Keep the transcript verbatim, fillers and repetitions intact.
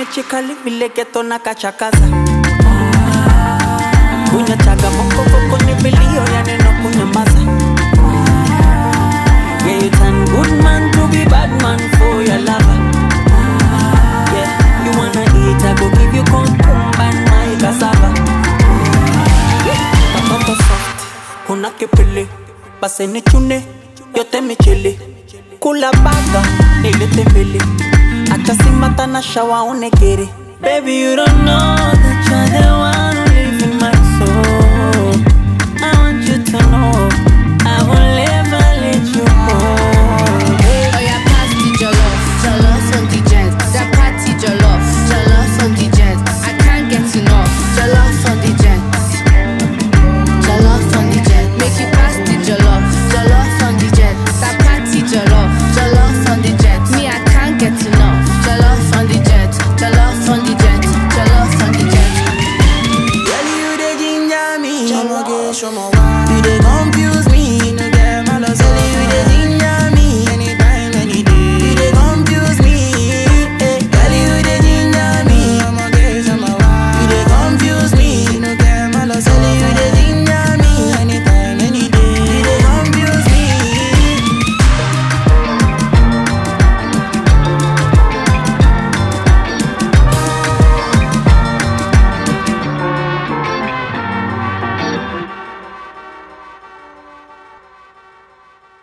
chikali vile geto na kachakaza. Kunya chaga moko koko ni bilio ya neno kunyamaza. Yeah, you turn good man to be bad man for your lover. Yeah, you wanna eat, I go give you concumba and my cassava. Patoto soft, una kipili, base ni chune, yote michili. Kula baga, nilete mbili. Acha simata na shawa unegere. Baby, you don't know